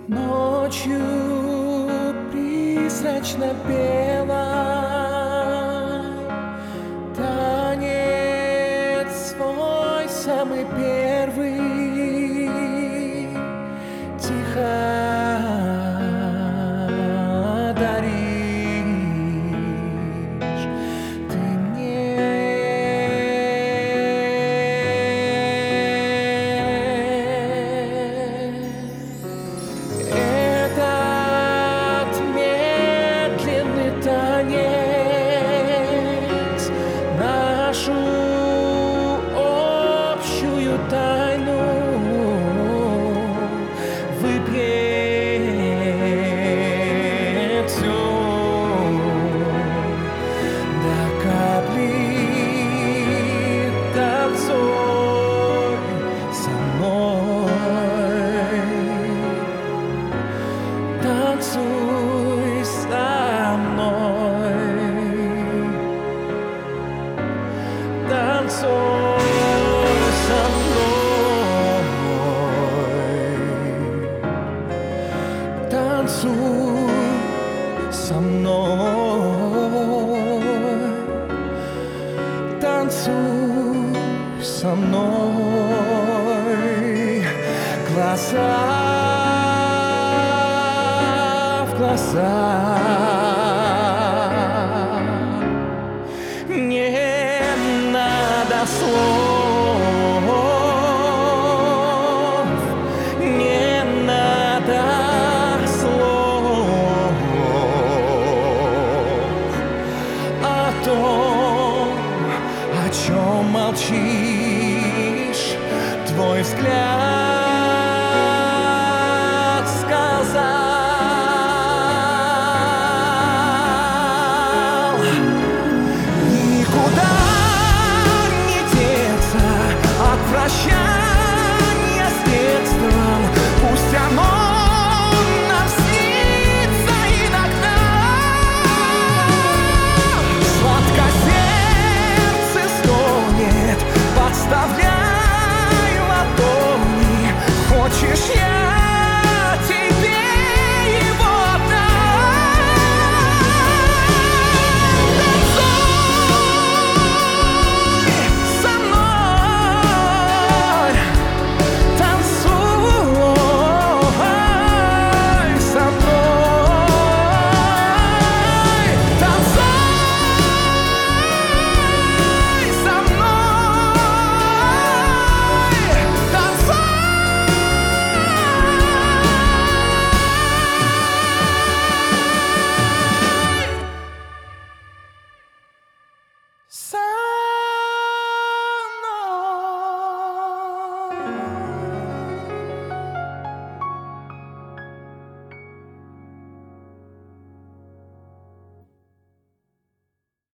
Ночью призрачно белой танец свой самый первый тихо даришь ты мне. Этот медленный танец, нашу общую тайну выпьет всю до капли. Танцуй со мной, танцуй со мной, танцуй со мной, танцуй со мной, танцуй со мной, глаза в глаза. Не надо слов, не надо слов о том, о чем молчишь, твой взгляд